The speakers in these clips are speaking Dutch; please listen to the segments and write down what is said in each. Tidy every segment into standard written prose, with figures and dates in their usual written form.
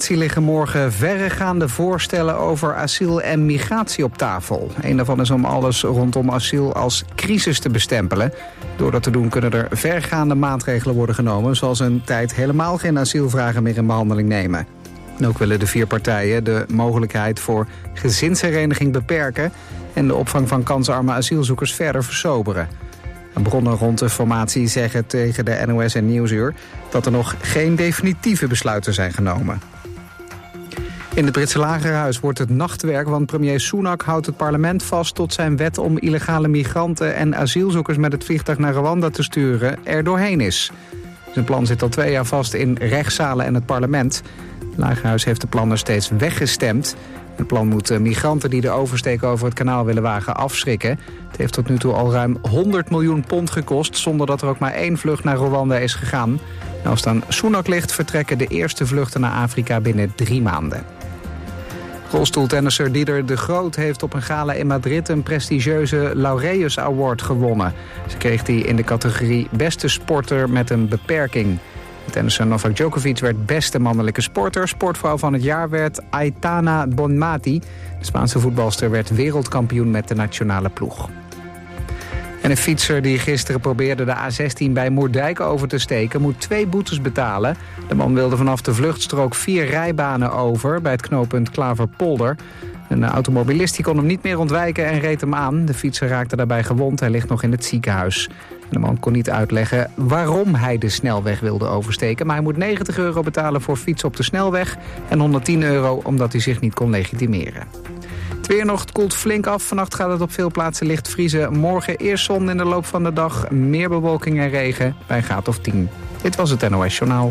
formatie liggen morgen verregaande voorstellen over asiel en migratie op tafel. Een daarvan is om alles rondom asiel als crisis te bestempelen. Door dat te doen kunnen er vergaande maatregelen worden genomen, zoals een tijd helemaal geen asielvragen meer in behandeling nemen. En ook willen de 4 partijen de mogelijkheid voor gezinshereniging beperken en de opvang van kansarme asielzoekers verder versoberen. Bronnen rond de formatie zeggen tegen de NOS en Nieuwsuur dat er nog geen definitieve besluiten zijn genomen. In het Britse lagerhuis wordt het nachtwerk, want premier Sunak houdt het parlement vast tot zijn wet om illegale migranten en asielzoekers met het vliegtuig naar Rwanda te sturen er doorheen is. Zijn plan zit al 2 jaar vast in rechtszalen en het parlement. Het lagerhuis heeft de plannen steeds weggestemd. Het plan moet migranten die de oversteek over het kanaal willen wagen afschrikken. Het heeft tot nu toe al ruim 100 miljoen pond gekost, zonder dat er ook maar 1 vlucht naar Rwanda is gegaan. En als het aan Sunak ligt, vertrekken de eerste vluchten naar Afrika binnen 3 maanden. Rolstoeltennisser Dieder de Groot heeft op een gala in Madrid een prestigieuze Laureus Award gewonnen. Ze kreeg die in de categorie beste sporter met een beperking. Tennisser Novak Djokovic werd beste mannelijke sporter. Sportvrouw van het jaar werd Aitana Bonmati. De Spaanse voetbalster werd wereldkampioen met de nationale ploeg. En een fietser die gisteren probeerde de A16 bij Moerdijk over te steken moet 2 boetes betalen. De man wilde vanaf de vluchtstrook 4 rijbanen over bij het knooppunt Klaverpolder. Een automobilist die kon hem niet meer ontwijken en reed hem aan. De fietser raakte daarbij gewond. Hij ligt nog in het ziekenhuis. De man kon niet uitleggen waarom hij de snelweg wilde oversteken. Maar hij moet €90 betalen voor fietsen op de snelweg en €110 omdat hij zich niet kon legitimeren. Het weer nog, het koelt flink af. Vannacht gaat het op veel plaatsen licht vriezen. Morgen eerst zon in de loop van de dag. Meer bewolking en regen bij een graad of 10. Dit was het NOS Journaal.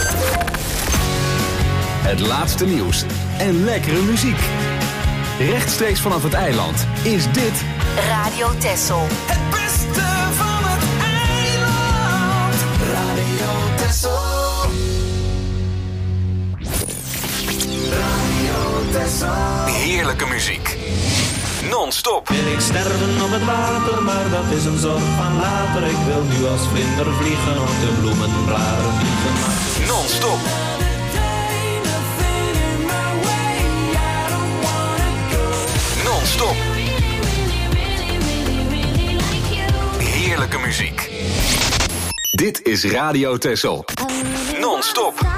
Het laatste nieuws en lekkere muziek. Rechtstreeks vanaf het eiland is dit Radio Texel. Het beste van het eiland. Radio Texel. Radio Texel. heerlijke muziek. Non-stop. Wil ik sterven op het water, maar dat is een zorg van later. Ik wil nu als vlinder vliegen op de bloemenbladen vliegen. Non-stop. Non-stop. Heerlijke muziek. Dit is Radio Texel. Non-stop.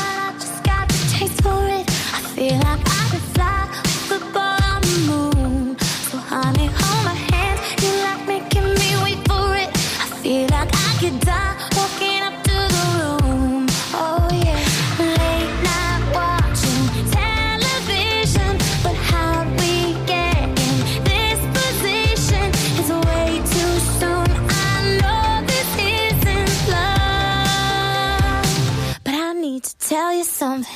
Tell you something.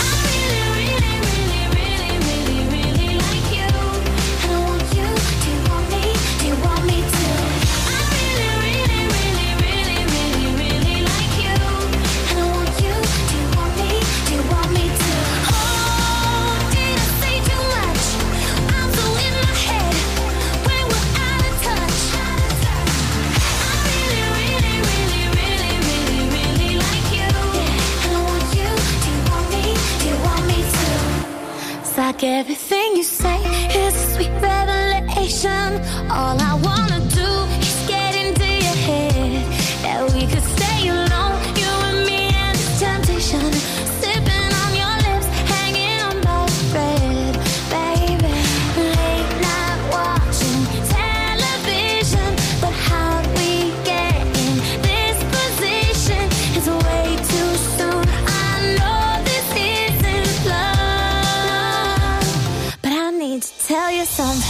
Like everything you say is a sweet revelation. All I wanna do is get into your head. That we could stay alone, you and me and this temptation. Sipping on your lips, hanging on by a thread, baby. Late night watching television, but how we get in this position is way too soon. I know this isn't love. To tell you something.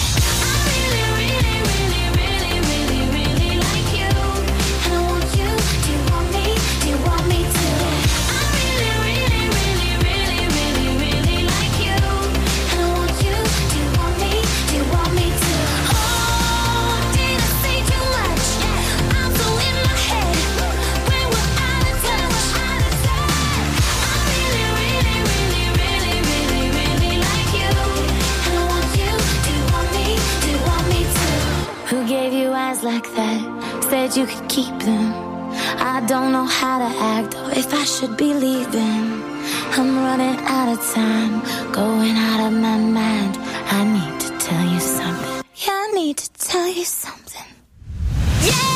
Like that, said you could keep them. I don't know how to act or if I should be leaving. I'm running out of time, going out of my mind. I need to tell you something. Yeah, I need to tell you something. Yeah!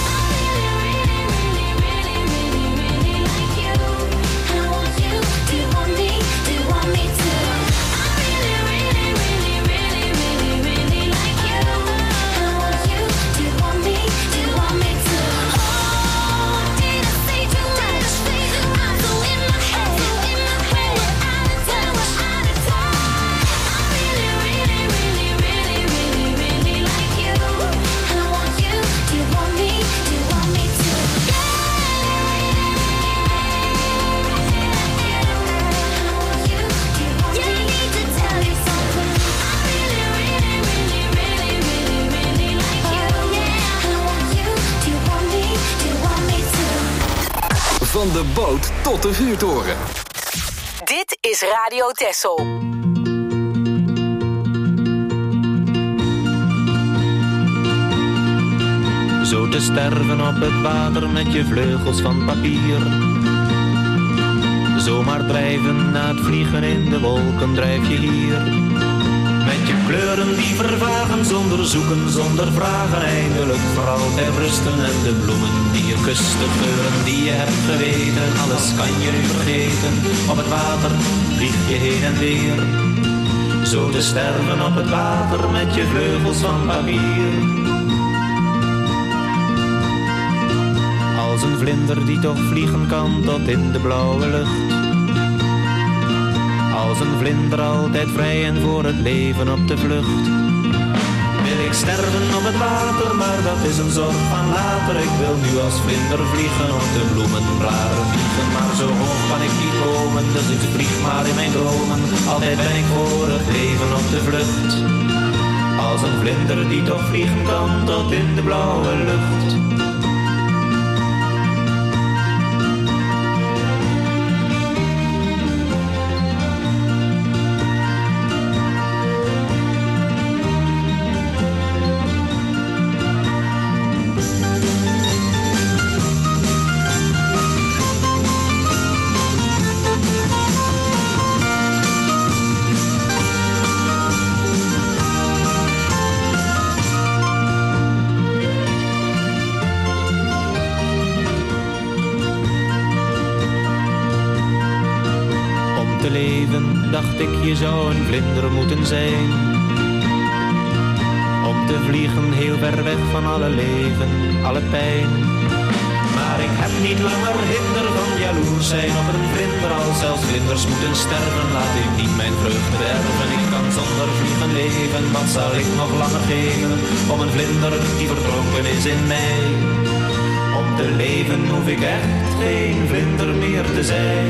Van de boot tot de vuurtoren. Dit is Radio Texel. Zo te sterven op het water met je vleugels van papier. Zomaar drijven na het vliegen in de wolken drijf je hier. Met je kleuren die vervagen zonder zoeken, zonder vragen. Eindelijk voor altijd rusten en de bloemen die je kust, de geuren die je hebt geweten. Alles kan je nu vergeten, op het water vlieg je heen en weer. Zo te sterven op het water met je vleugels van papier. Als een vlinder die toch vliegen kan tot in de blauwe lucht. Als een vlinder altijd vrij en voor het leven op de vlucht. Wil ik sterven op het water, maar dat is een zorg van later. Ik wil nu als vlinder vliegen op de bloemenblaren vliegen. Maar zo hoog kan ik niet komen, dus ik vlieg maar in mijn dromen. Altijd ben ik voor het leven op de vlucht. Als een vlinder die toch vliegen kan tot in de blauwe lucht. Dacht ik, je zou een vlinder moeten zijn. Om te vliegen heel ver weg van alle leven, alle pijn. Maar ik heb niet langer hinder van jaloers zijn op een vlinder. Als zelfs vlinders moeten sterven, laat ik niet mijn vreugde bederven. Ik kan zonder vliegen leven, wat zal ik nog langer geven? Om een vlinder die verdronken is in mij. Om te leven hoef ik echt geen vlinder meer te zijn.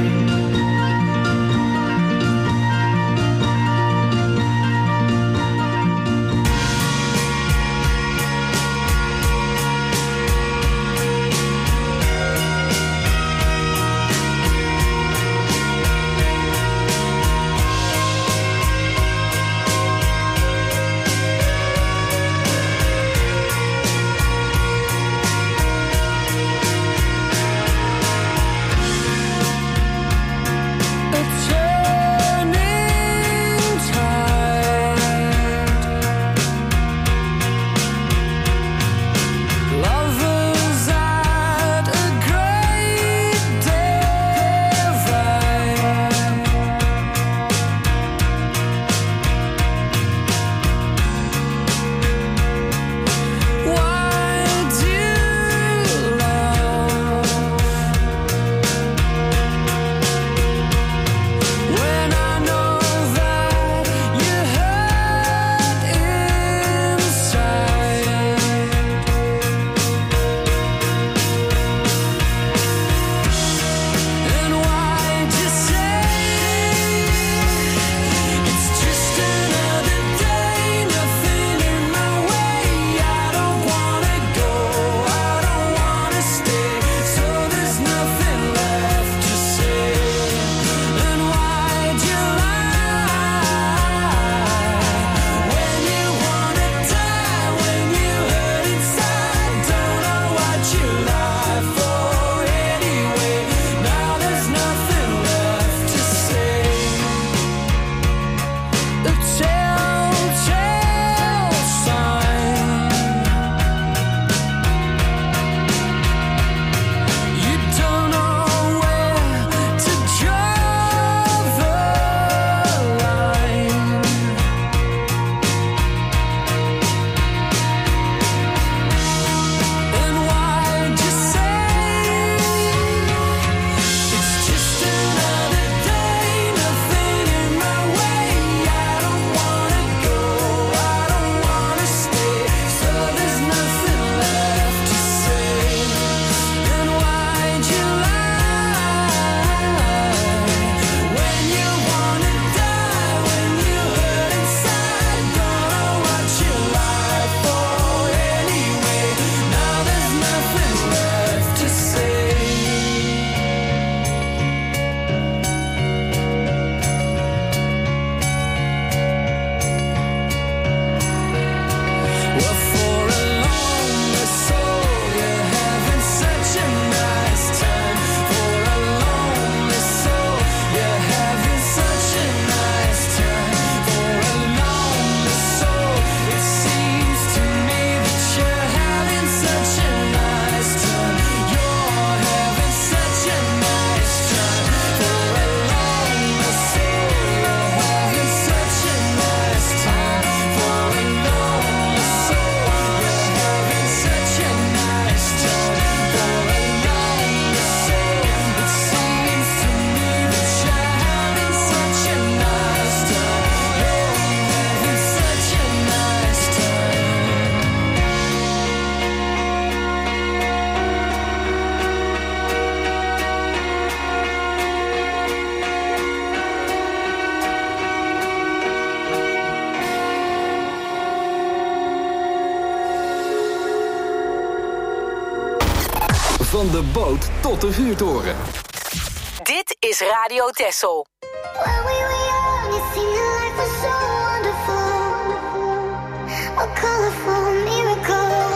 Van de boot tot de vuurtoren. Dit is Radio Texel. When we were young, it seemed that life was so wonderful, a colorful miracle.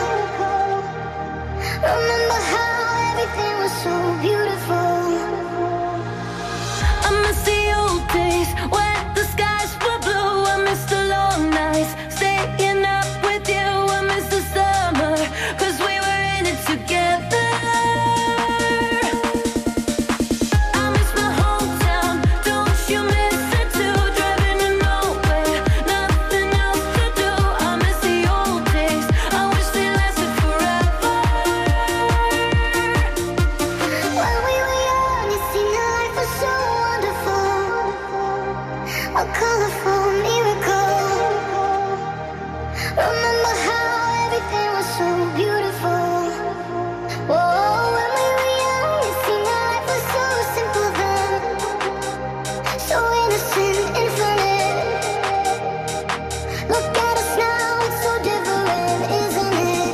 Remember how everything was so beautiful. I miss the old days when the skies were blue. I miss the long nights, staying up with you. I miss the summer, 'cause we were in it together. A colorful miracle. Remember how everything was so beautiful. Whoa, when we were young, it seemed life was so simple then, so innocent, infinite. Look at us now, it's so different, isn't it?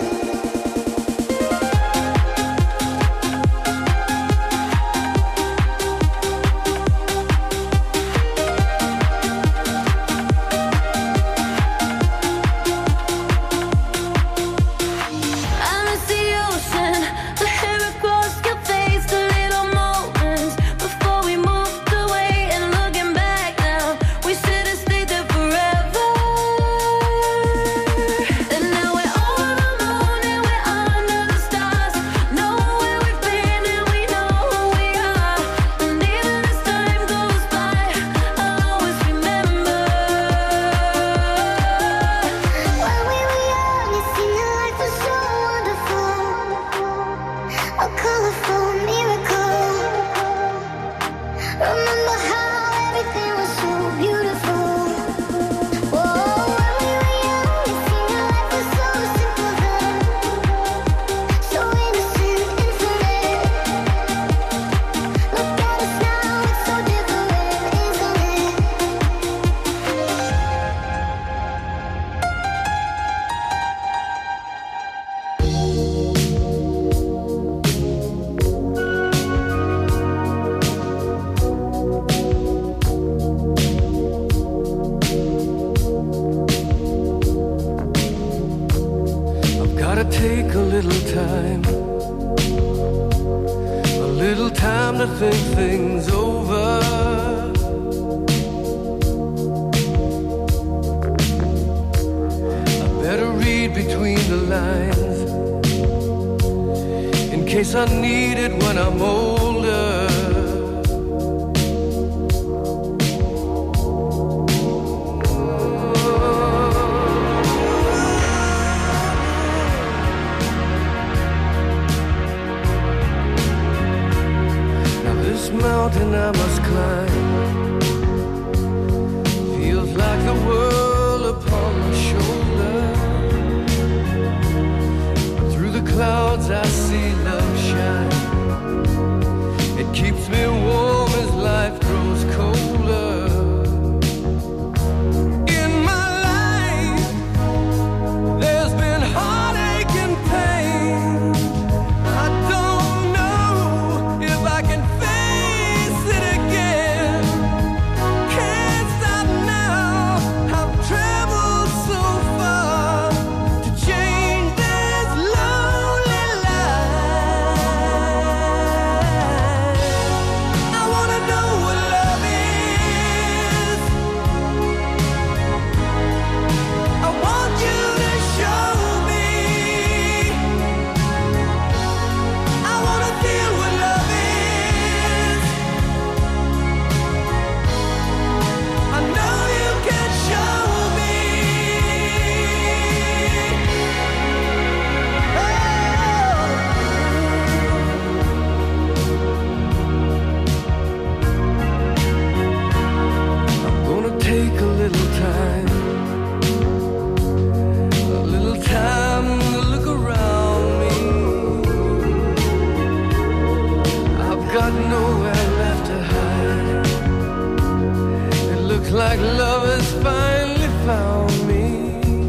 like love has finally found me.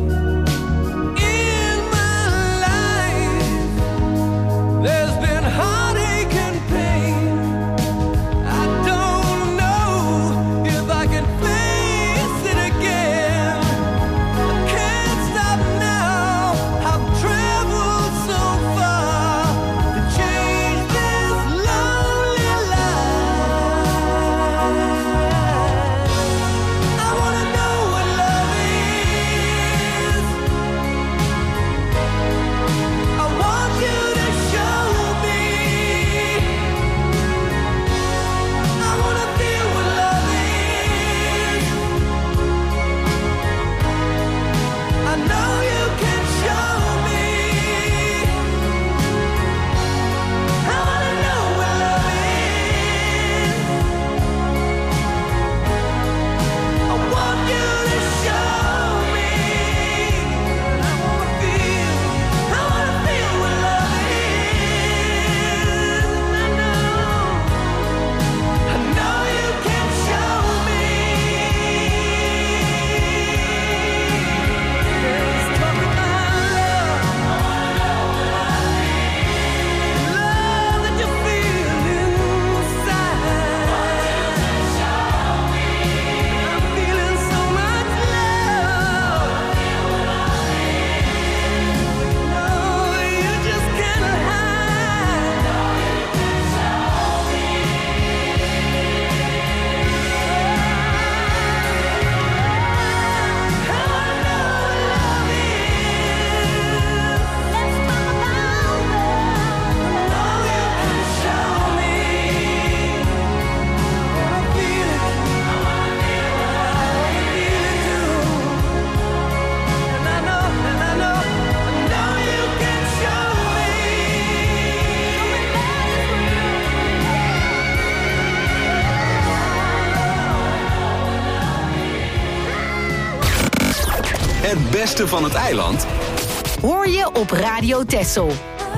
In my life, there's been Het beste van het eiland Hoor je op Radio Texel.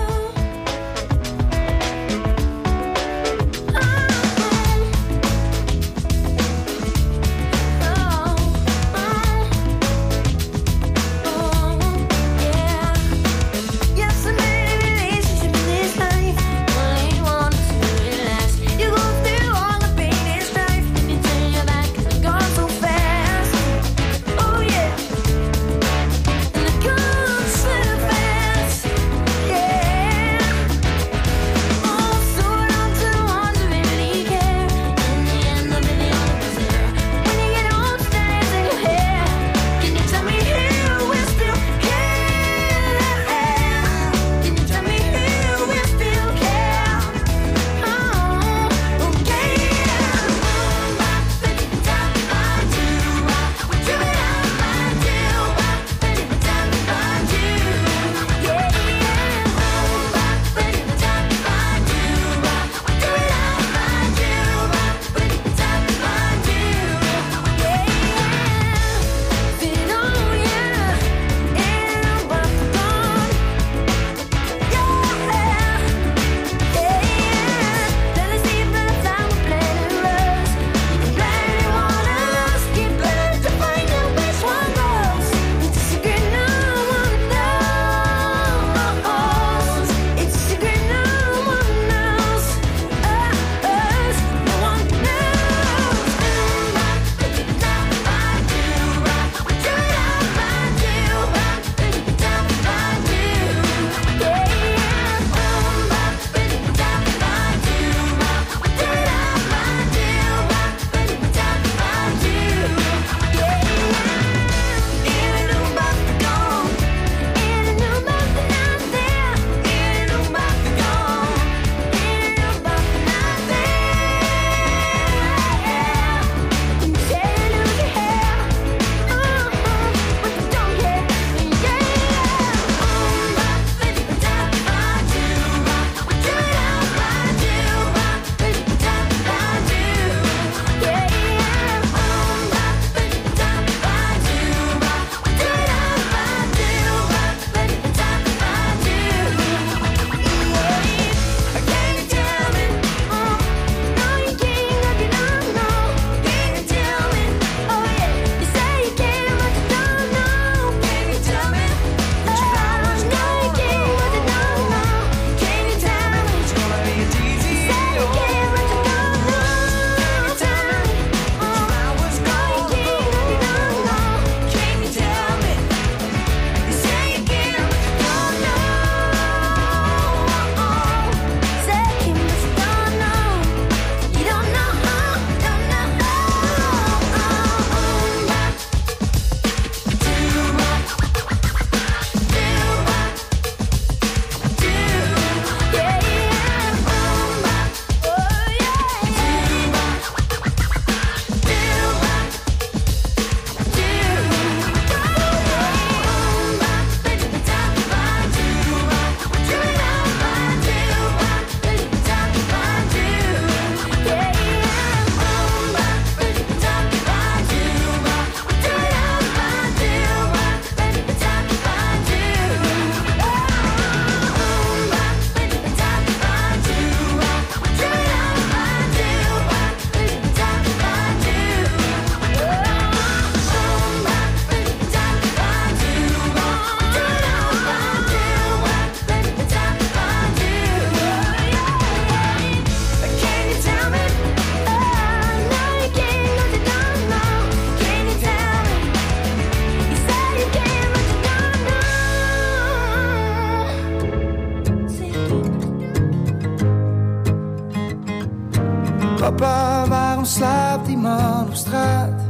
Papa, waarom slaapt die man op straat?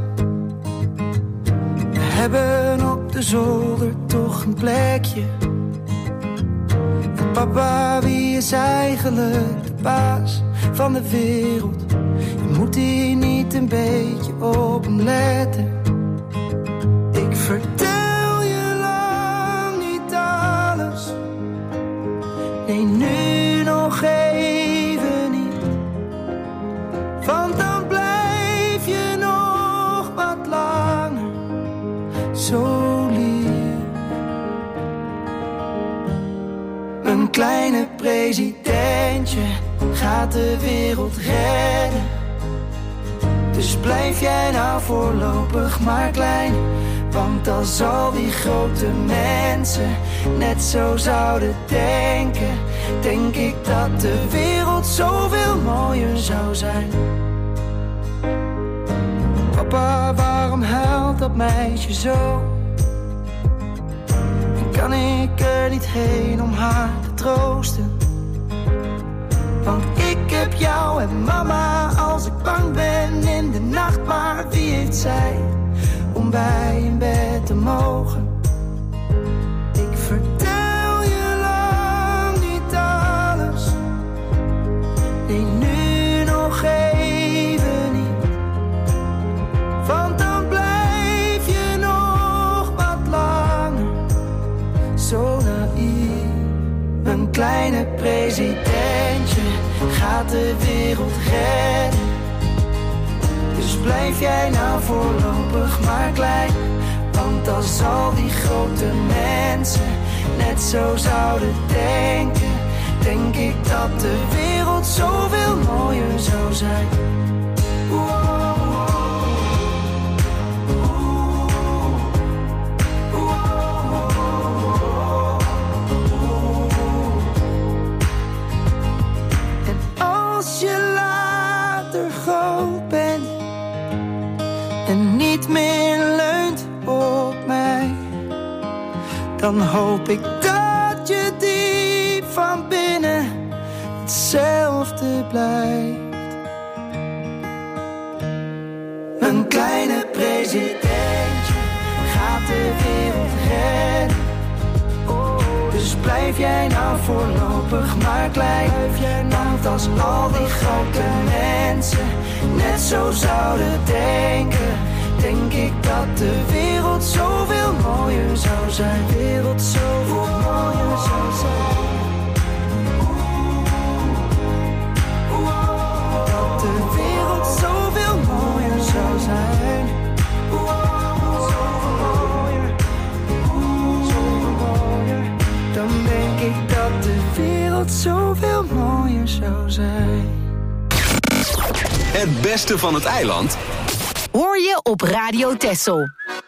We hebben op de zolder toch een plekje. En papa, wie is eigenlijk de baas van de wereld? Je moet hier niet een beetje op hem letten. Ik vertel je lang niet alles. Nee, nu nog even niet. Want dan blijf je nog wat langer zo lief. kleine presidentje gaat de wereld redden. Dus blijf jij nou voorlopig maar klein. Want als al die grote mensen net zo zouden denken, denk ik dat de wereld zoveel mooier zou zijn. Papa, waarom huilt dat meisje zo? En kan ik er niet heen om haar te troosten? Want ik heb jou en mama als ik bang ben in de nacht. Maar wie heeft zij om bij in bed te mogen? Ik vertel je lang niet alles. Nee, nu nog even niet. Want dan blijf je nog wat langer zo naïef. Een kleine presidentje gaat de wereld redden. Dus blijf jij nou voorlopig maar klein. Want als al die grote mensen net zo zouden denken, denk ik dat de wereld zoveel mooier zou zijn. En als je later groot bent en niet meer leunt op mij, dan hoop ik dat je diep van binnen hetzelfde blijft. Een kleine presidentje gaat de wereld redden. Dus blijf jij nou voorlopig maar klein. Want als al die grote mensen net zo zouden denken, denk ik dat de wereld zoveel mooier zou zijn. De wereld zoveel mooier zou zijn. Dat de wereld zoveel mooier zou zijn. Zoveel mooier. Zoveel mooier. Dan denk ik dat de wereld zoveel mooier zou zijn. Het beste van het eiland Hoor je op Radio Texel.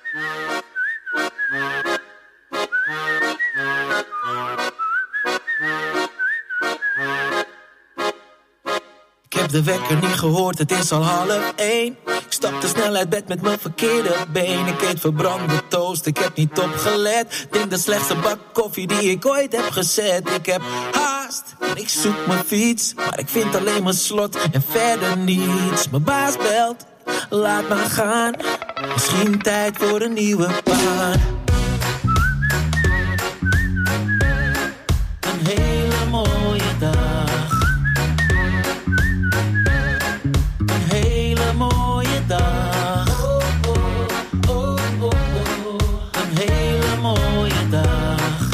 Ik heb de wekker niet gehoord, het is al 12:30. Ik stapte snel uit bed met mijn verkeerde been. Ik eet verbrande toast, ik heb niet opgelet. Denk de slechtste bak koffie die ik ooit heb gezet. Ik heb haast en ik zoek mijn fiets, maar ik vind alleen mijn slot en verder niets. Mijn baas belt, laat maar gaan. Misschien tijd voor een nieuwe baan. Een hele mooie dag. Een hele mooie dag. Een hele mooie dag.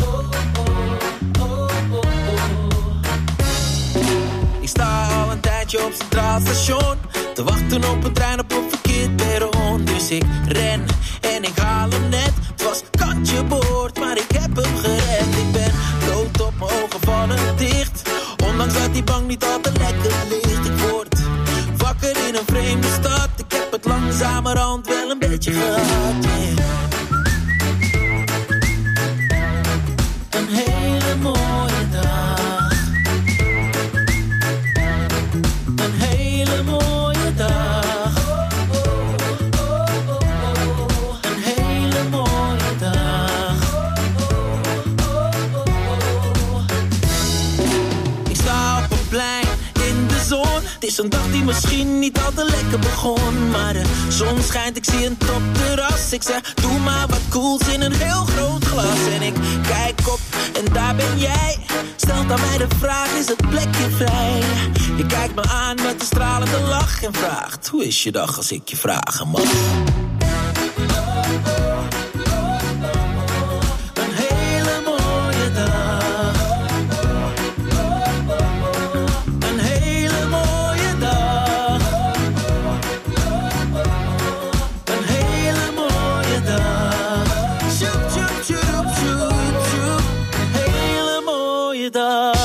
Ik sta al een tijdje op Centraal Station te wachten op een trein op een verkeerd perron. Dus ik ren en ik haal hem net. Het was kantje boord, maar ik heb hem gered. Ik ben dood op mijn ogen vallen dicht. Ondanks dat die bank niet al te lekker ligt. Ik word wakker in een vreemde stad. Ik heb het langzamerhand wel een beetje gehad, yeah. Een hele mooie dag. Een hele mooie dag. Een hele mooie dag. Ik sta op een plein in de zon. Het is een dag die misschien niet al te lekker begon. Maar de zon schijnt, ik zie een topterras. Ik zeg, doe maar wat cools in een heel groot glas. En ik kijk op en daar ben jij. Stelt aan mij de vraag, is het plekje vrij? Je kijkt me aan met een stralende lach en vraagt, hoe is je dag als ik je vragen mag? Een hele mooie dag. Een hele mooie dag. Een hele mooie dag. Sjoep, sjoep, sjoep, sjoep, sjoep. Hele mooie dag.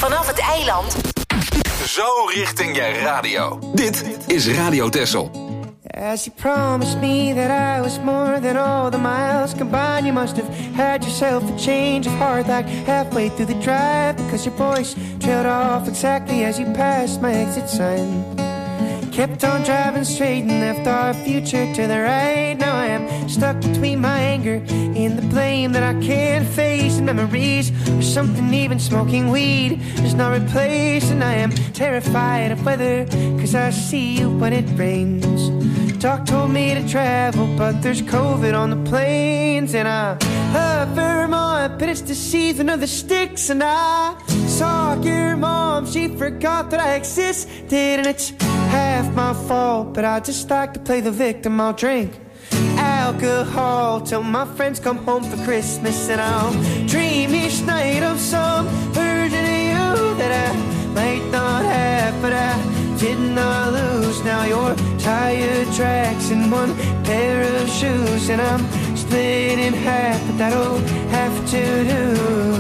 vanaf het eiland. Zo richting je radio. Dit is Radio Texel. As you promised me that I was more than all the miles combined, you must have had yourself a change of heart like halfway through the drive, because your voice trailed off exactly as you passed my exit sign. Kept on driving straight and left our future to the right. Now I am stuck between my anger and the blame that I can't face, and memories or something even smoking weed does not replace. And I am terrified of weather, cause I see you when it rains. Doc told me to travel, but there's COVID on the planes. And I love Vermont, but it's the season of the sticks. And I saw your mom, she forgot that I existed. And it's half my fault, but I just like to play the victim. I'll drink alcohol till my friends come home for Christmas. And I'll dream each night of some version of you that I might not have, but I did not lose. Now your tire tracks in one pair of shoes, and I'm split in half, but that'll have to do.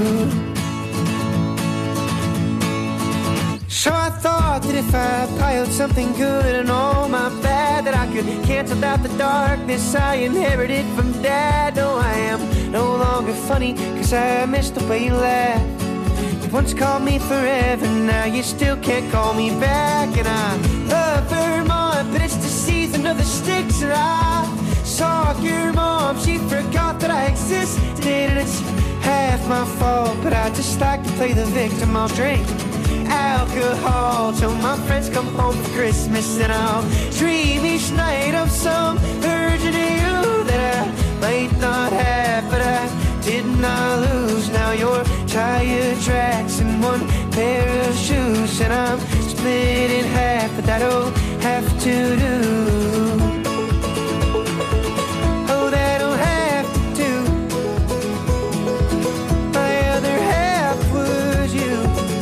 So I thought that if I piled something good and all my bad, that I could cancel out the darkness I inherited from Dad. No, I am no longer funny, cause I missed the way you laughed. You once called me forever, now you still can't call me back. And I love Vermont, but it's the season of the sticks. And I saw your mom, she forgot that I existed. And it's half my fault, but I just like to play the victim. I'll drink alcohol till my friends come home for Christmas. And I'll dream each night of some version of you that I might not have, but I did not lose. Now your tire tracks in one pair of shoes, and I'm split in half, but that'll have to do. Oh, that'll have to do. My other half was you.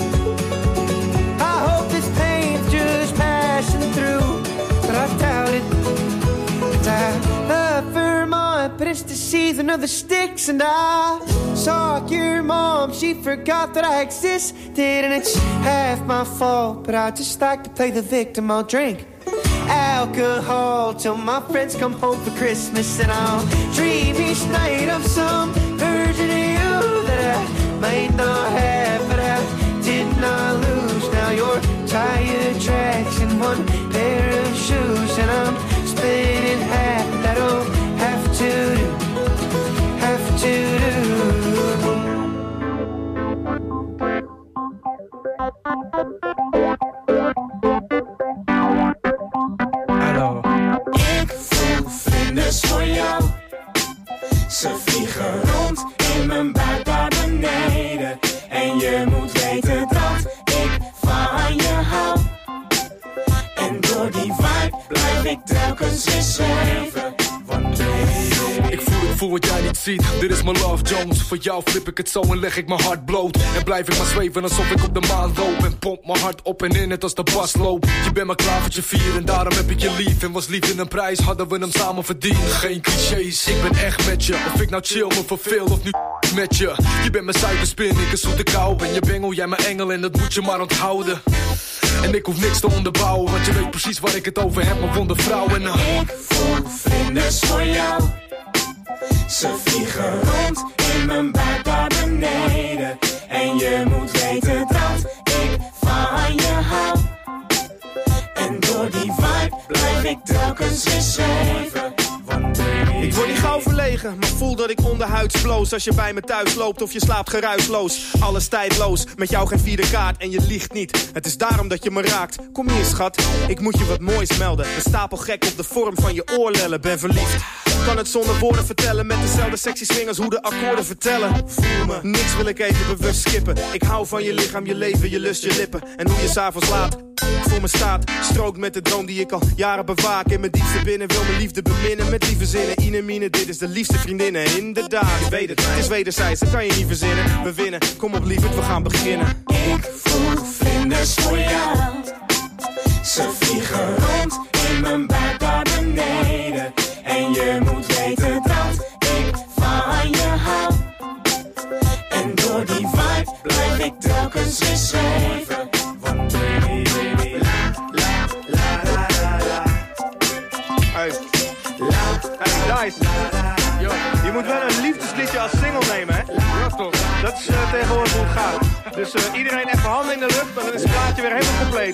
I hope this pain's just passing through, but I doubt it. And I love Vermont, but it's the season of the sticks. And I saw your mom, she forgot that I existed. And it's half my fault, but I just like to play the victim. I'll drink alcohol till my friends come home for Christmas. And I'll dream each night of some version of you that I might not have, but I did not lose. Now your tire tracks in one pair of shoes, and I'm split in half, but that'll have to do, have to do. Hallo. Ik voel vlinders voor jou. Ze vliegen rond in mijn buik daar beneden. En je moet weten dat ik van je hou. En door die vibe blijf ik telkens weer zweven. Ik voel wat jij niet ziet, dit is mijn Love Jones. Voor jou flip ik het zo en leg ik mijn hart bloot. En blijf ik maar zweven alsof ik op de maan loop. En pomp mijn hart op en in het als de bas loopt. Je bent maar klaar voor je vier en daarom heb ik je lief. En was liefde een prijs, hadden we hem samen verdiend. Geen clichés, ik ben echt met je. Of ik nou chill me verveel of nu met je. Je bent mijn suikerspin, ik een zoete kou. Ben je bengel, jij mijn engel en dat moet je maar onthouden. En ik hoef niks te onderbouwen, want je weet precies waar ik het over heb, mijn wonde vrouw. En ik voel vlinders voor jou. Ze vliegen rond in mijn buik daar beneden. En je moet weten dat ik van je hou. En door die vibe blijf ik telkens weer zweven. Ik word niet gauw verlegen, maar voel dat ik onderhuids bloos. Als je bij me thuis loopt of je slaapt geruisloos. Alles tijdloos, met jou geen vierde kaart en je liegt niet. Het is daarom dat je me raakt. Kom hier schat, ik moet je wat moois melden. Een stapel gek op de vorm van je oorlellen, ben verliefd. Kan het zonder woorden vertellen, met dezelfde sexy swingers hoe de akkoorden vertellen. Voel me, niks wil ik even bewust skippen. Ik hou van je lichaam, je leven, je lust, je lippen. En hoe je s'avonds laat voor me staat. Strookt met de droom die ik al jaren bewaak. In mijn diepste binnen wil mijn liefde beminnen. Met lieve zinnen, Ine Mine, dit is de liefste vriendinnen. Inderdaad, je weet het, het is wederzijds, dat kan je niet verzinnen. We winnen, kom op lieverd, we gaan beginnen. Ik voel vlinders voor jou. Ze vliegen rond in mijn buik daar beneden. En je moet weten dat ik van je hou. En door die vibe blijf ik telkens weer zweven. tegenwoordig hoe het gaat. Dus iedereen even handen in de lucht, dan is het plaatje weer helemaal compleet.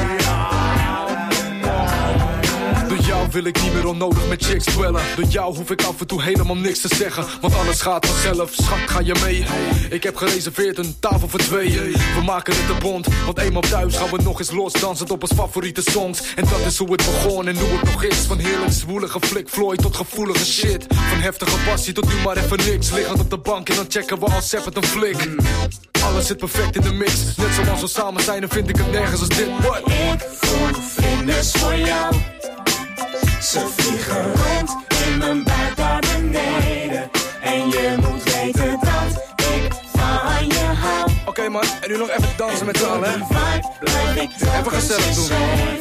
Door jou wil ik niet meer onnodig met chicks dwellen. Door jou hoef ik af en toe helemaal niks te zeggen. Want alles gaat vanzelf, schat, ga je mee? Ik heb gereserveerd een tafel voor twee. We maken het een bond, want eenmaal thuis gaan we nog eens los. Dansend op ons favoriete songs. En dat is hoe het begon en hoe het nog is. Van heerlijk zwoelige Flik Floyd tot gevoelige shit. Van heftige passie tot nu maar even niks. Liggend op de bank en dan checken we als Seppet een flik. Alles zit perfect in de mix. Net zoals we samen zijn, dan vind ik het nergens als dit. What? Ik voel vlinders voor jou. Ze vliegen rond in mijn buik naar beneden. En je moet weten dat ik van je hou. Oké man, en nu nog even dansen met z'n allen, hè? Even gezellig doen.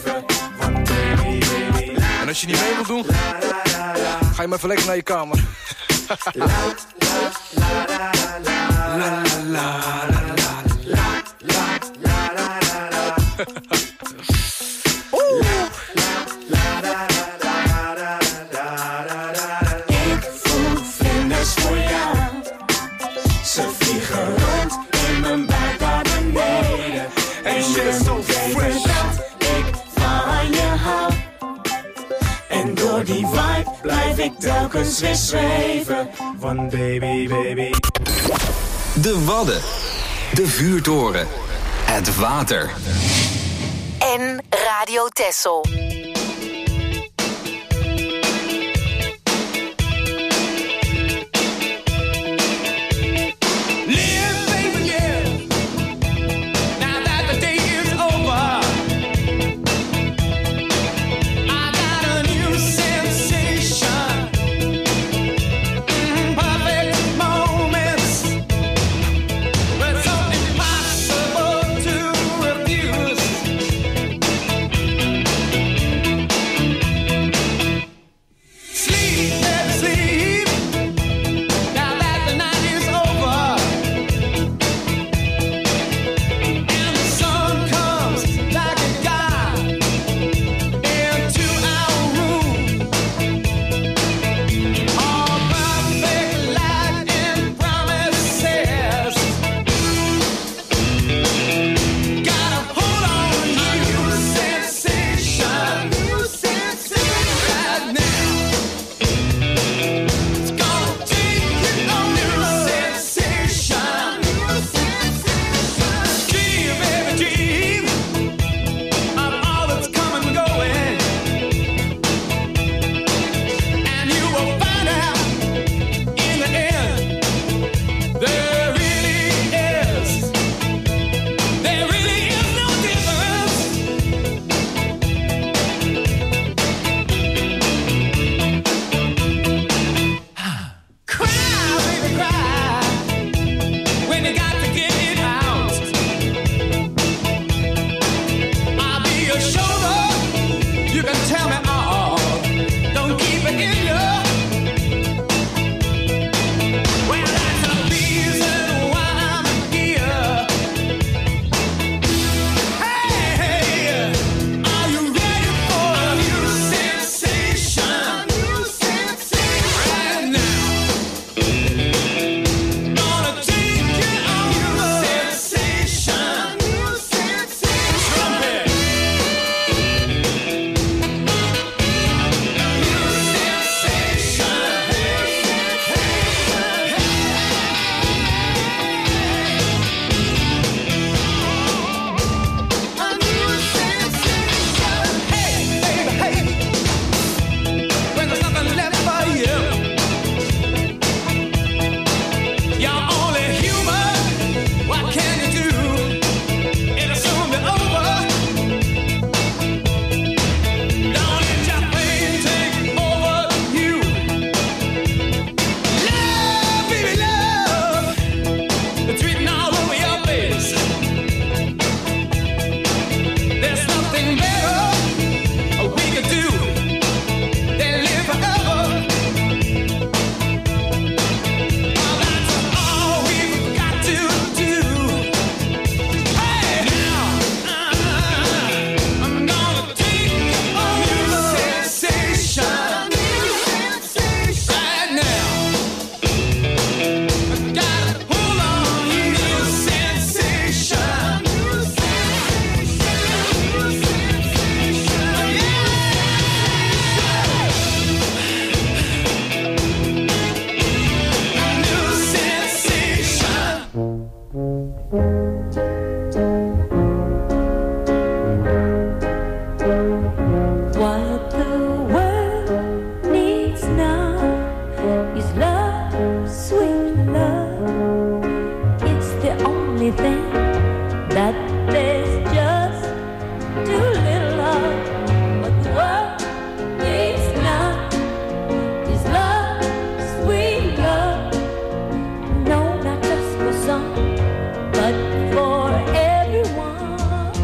En als je niet mee wilt doen, ga je maar even lekker naar je kamer. La la la la la Ik voel vlinders voor jou. Ze vliegen rond in mijn buik naar beneden. En je moet weten dat ik van je hou. En door die vibe blijf ik telkens weer zweven. Van baby, baby. De Wadden. De vuurtoren. Het water. En Radio Texel. What the world needs now is love, sweet love. It's the only thing that there's just too little of. What the world needs now is love, sweet love. No, not just for some, but for everyone.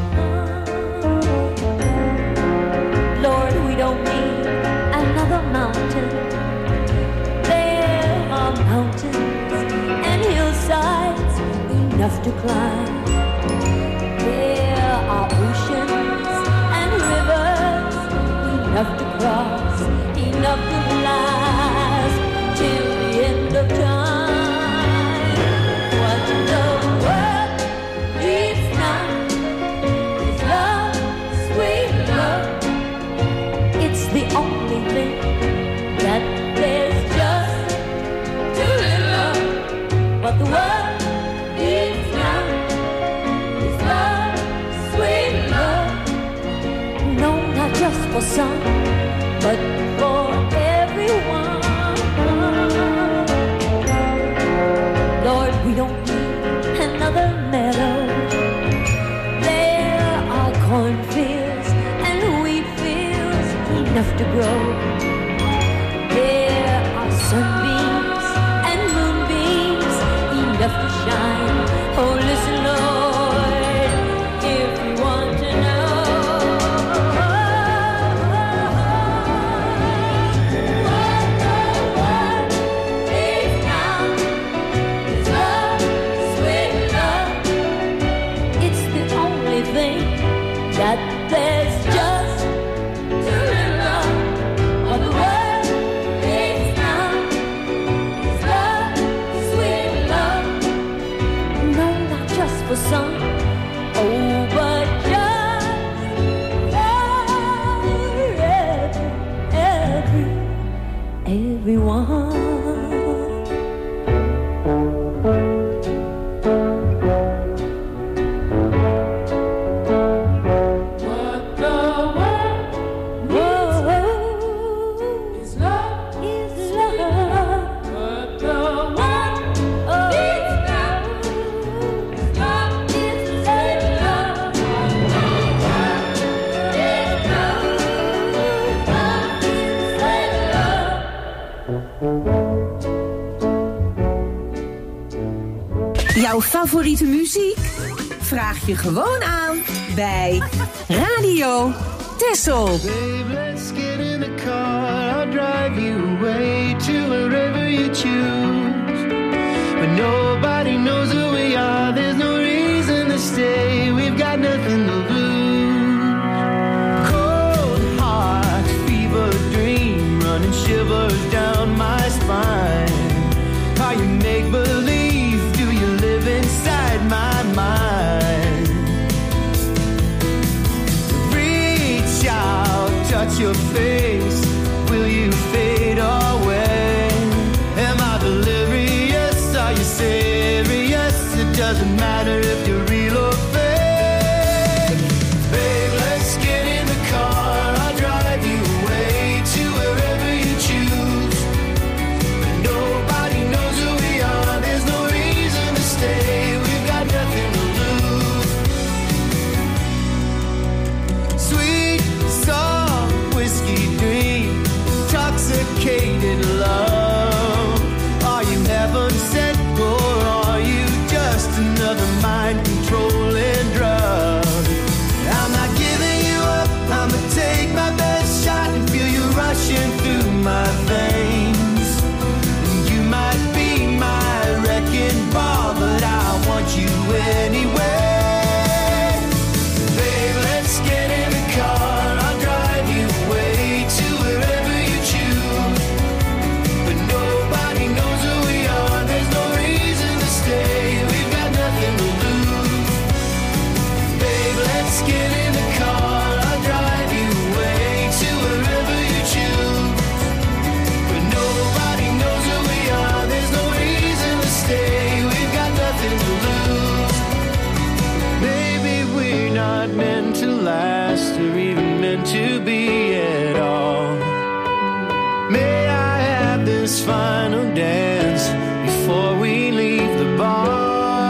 Lord, we don't need another mountain. There are mountains and hillsides enough to climb. There are oceans and rivers enough to cross, enough to last till the end of time. What the world needs now is love, sweet love. It's the only thing that there's just too little of. What the world needs now is love, sweet love. No, not just for some, but for everyone. Lord, we don't need another meadow. There are cornfields and wheat fields enough to grow. There are sunbeams and moonbeams enough to shine. Oh, listen, Lord, if you want to know what the world needs now is love, sweet love. It's the only thing that there's just too little of. What the world needs now is love, sweet love. No, not just for some, oh, but just for everyone. What the world needs is love, is love. What the world needs now is love, is love. What the world needs now is love, is love. Jouw favoriete muziek? Vraag je gewoon aan bij Radio Tessel. Babe, let's get in the car. I'll drive you away to wherever you choose. But nobody knows who we are. There's no reason to stay. We've got nothing to lose. Cold heart, fever dream, running shivers down my spine. Are you make believe? Do you live inside my mind? Reach out, touch your face. Will you fade away? Am I delirious? Are you serious? It doesn't matter if you're real or fake. Babe, let's get in the car. I'll drive you away to wherever you choose. But nobody knows who we are. There's no reason to stay. We've got nothing to lose. Sweet, soft whiskey dream, intoxicated love. Are you heaven sent or are you just another mind controlling drug? I'm not giving you up. I'ma take my best shot and feel you rushing through my veins. You might be my wrecking ball, but I want you anyway. Babe, let's get in the car. I'll drive you away to wherever you choose. But nobody knows who we are. There's no reason to stay. We've got nothing to lose. Babe, let's get in the car. I'll drive you away to wherever you choose. But nobody knows who we are. There's no reason to stay. We've got nothing to lose. are even meant to be at all. May I have this final dance before we leave the bar?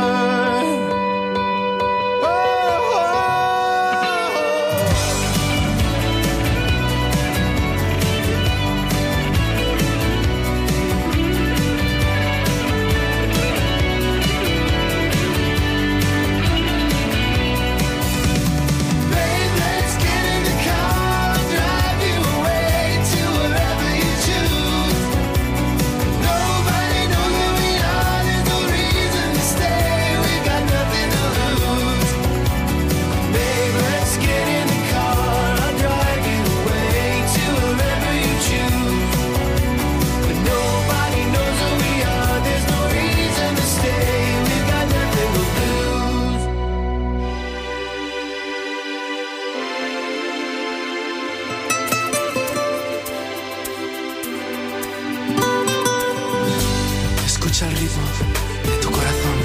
Escucha el ritmo de tu corazón.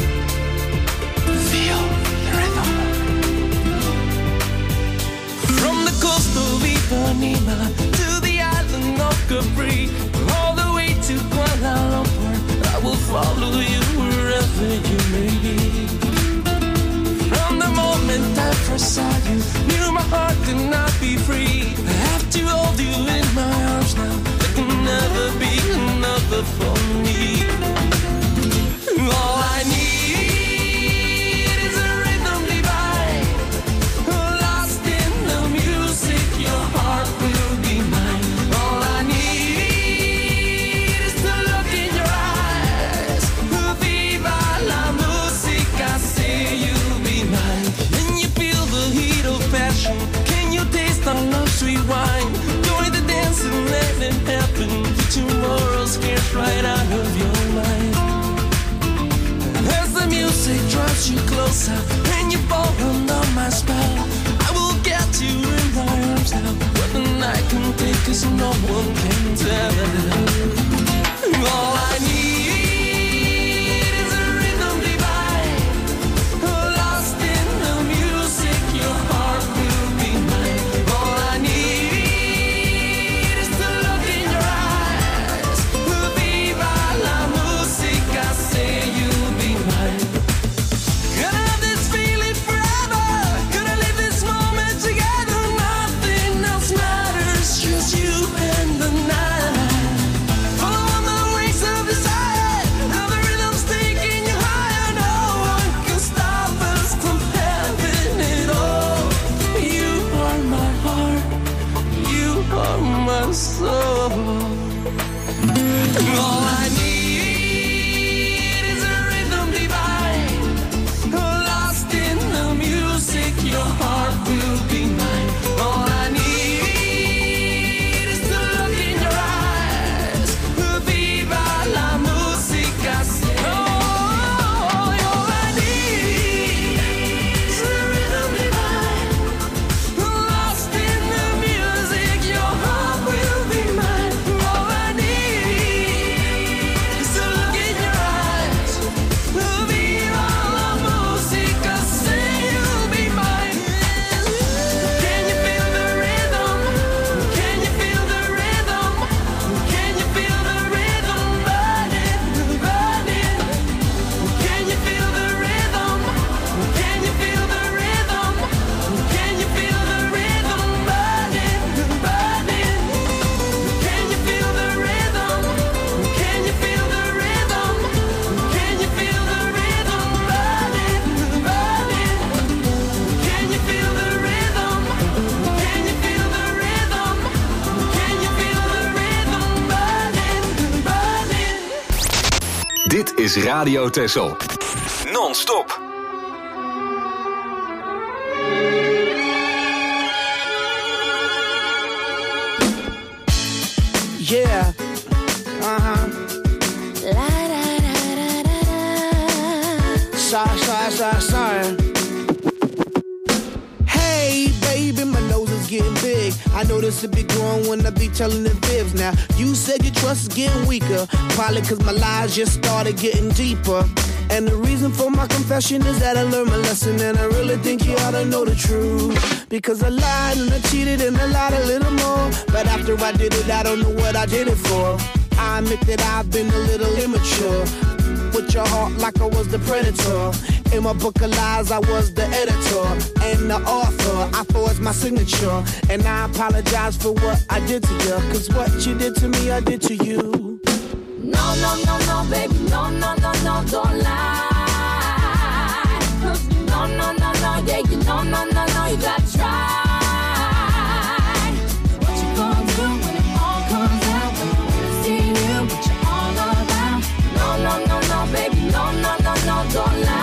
Feel the rhythm. From the coast of Ipanema to the island of Capri, all the way to Kuala Lumpur, I will follow you wherever you may be. From the moment I first saw you, knew my heart could not be free. I have to hold you in my arms now. There can never be another for me. All I need is a rhythm divine, lost in the music. Your heart will be mine. All I need is to look in your eyes. Viva la musica, say you'll be mine. Can you feel the heat of passion? Can you taste our love sweet wine? Join the dance and let it happen. Tomorrow scares right out of your mind. As the music draws you closer and you fall under my spell, I will get you in my arms now. What the night can take us, no one can tell. All I need is a rhythm divine, lost in the music. Your heart will be mine. All I need is to look in your eyes. Viva la musica, say you'll be mine. Gonna have this feeling forever. Gonna live this moment together. Nothing else matters, just you and the night. Follow on the wings of desire. Now the rhythm's taking you higher. No one can stop us from having it all. You are my heart. You are my soul. All I need is a rhythm divine, lost in the music. Your heart will be mine. All I need is to look in your eyes. Viva la musica, say. Oh, all I need is a rhythm divine, lost in the music. Your heart will be mine. All I need is to look in your eyes. Viva la musica, say you'll be mine. Can you feel the rhythm? Can you feel the rhythm? Can you feel the rhythm burning, burning? Can you feel the rhythm? Can you feel the rhythm? Can you feel the rhythm burning, burning? Can you feel the rhythm? Can you feel the rhythm? Can you feel the rhythm burning, burning? Can you feel the rhythm? Can you feel the rhythm? Can you feel the rhythm burning, burning? Dit is Radio Texel. Non-stop. Yeah. Sorry. Hey, baby, my nose is getting big. I know this will be growing when I be telling the fibs. Now, you said your trust is getting weaker. Probably cause my lies just started getting deeper. And the reason for my confession is that I learned my lesson, and I really think you ought to know the truth. Because I lied and I cheated and I lied a little more, but after I did it, I don't know what I did it for. I admit that I've been a little immature, with your heart like I was the predator. In my book of lies, I was the editor and the author. I forged my signature, and I apologize for what I did to you. Cause what you did to me, I did to you. No, no, no, no, baby, no, no, no, no, don't lie. No, no, no, no, yeah, you no, no, no, no, you gotta try. What you gonna do when it all comes out? When you see you, what you all about? No, no, no, no, baby, no, no, no, no, don't lie.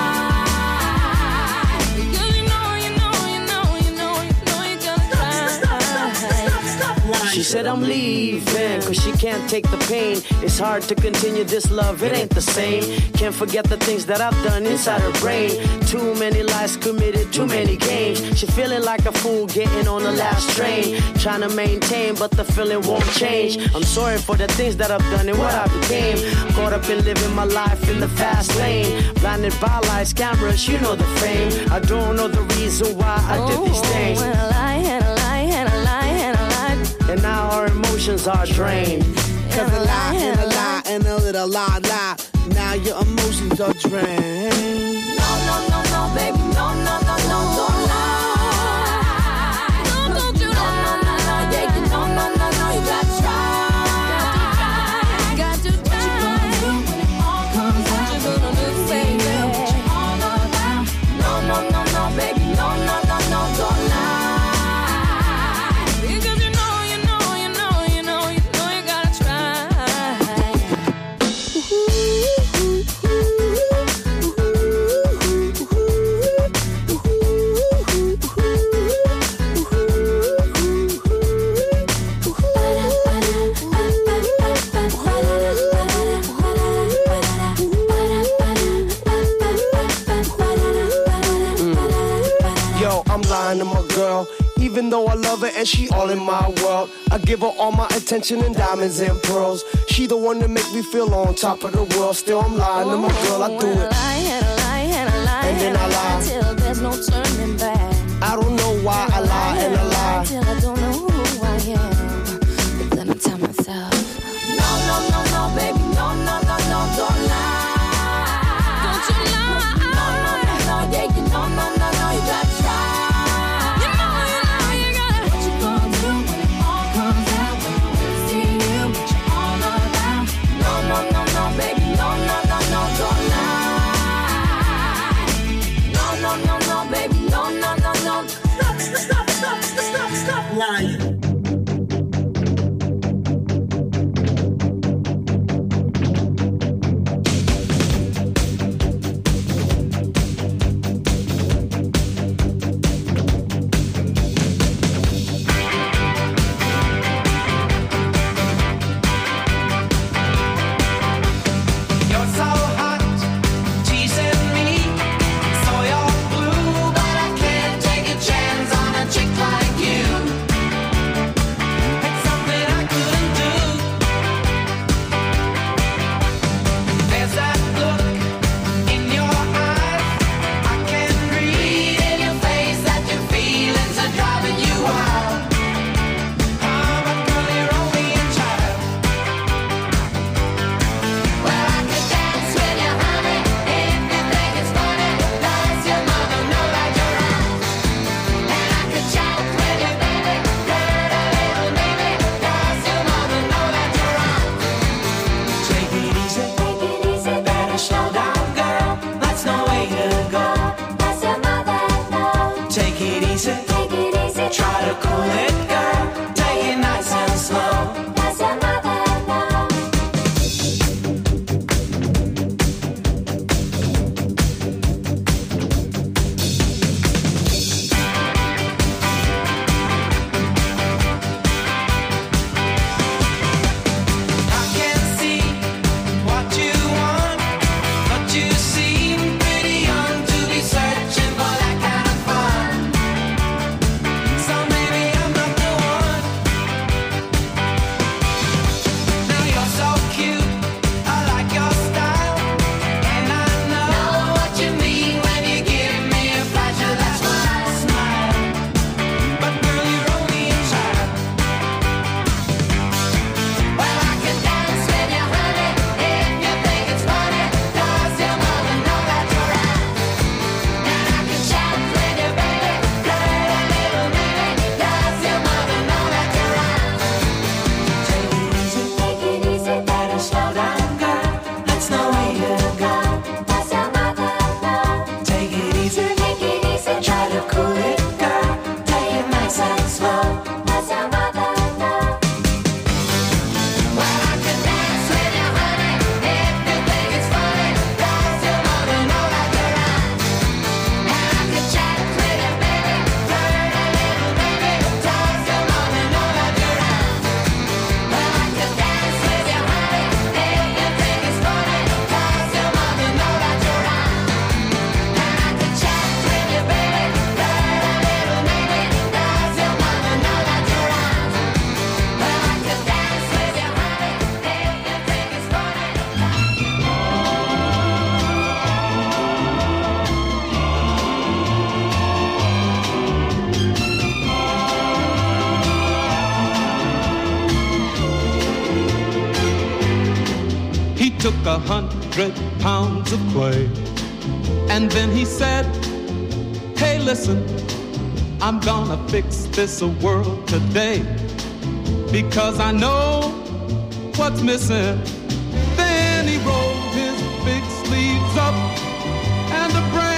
She said I'm leaving, cause she can't take the pain. It's hard to continue this love, it ain't the same. Can't forget the things that I've done inside her brain. Too many lies committed, too many games. She feeling like a fool getting on the last train. Trying to maintain, but the feeling won't change. I'm sorry for the things that I've done and what I became. Caught up in living my life in the fast lane. Blinded by lights, cameras, you know the fame. I don't know the reason why I did these things. And I lie, and I lie, and I lie, and I lie. And now our emotions are drained. Cause a lie and a lie and a little lie. Now your emotions are drained. No, no, no, no, baby, no, no, no, no, don't lie. No, don't you lie. No, no, no, yeah, you no, no, no, no, you gotta try. Got to try. What you gonna do when it all comes out? What you gonna do, baby? What you all about? No, no, no, no, baby, no, no, no, no, don't lie. To my girl, even though I love her and she all in my world, I give her all my attention and diamonds and pearls. She the one that make me feel on top of the world. Still I'm lying to my girl, I do it. And I lie, and I lie, and I lie, and then I lie till there's no turning back. I don't know why I lie and I lie till I don't know who I am. But then I tell myself, no, no, no, no, baby, no, no, no, no, don't lie. Don't you lie? No, no, no, no, yeah, you no, no, no, no, you gotta try. Stop lying. Searching for that kind of fun. So maybe I'm not the 100 pounds of clay. And then he said, hey, listen, I'm gonna fix this world today, because I know what's missing. Then he rolled his big sleeves up and a brand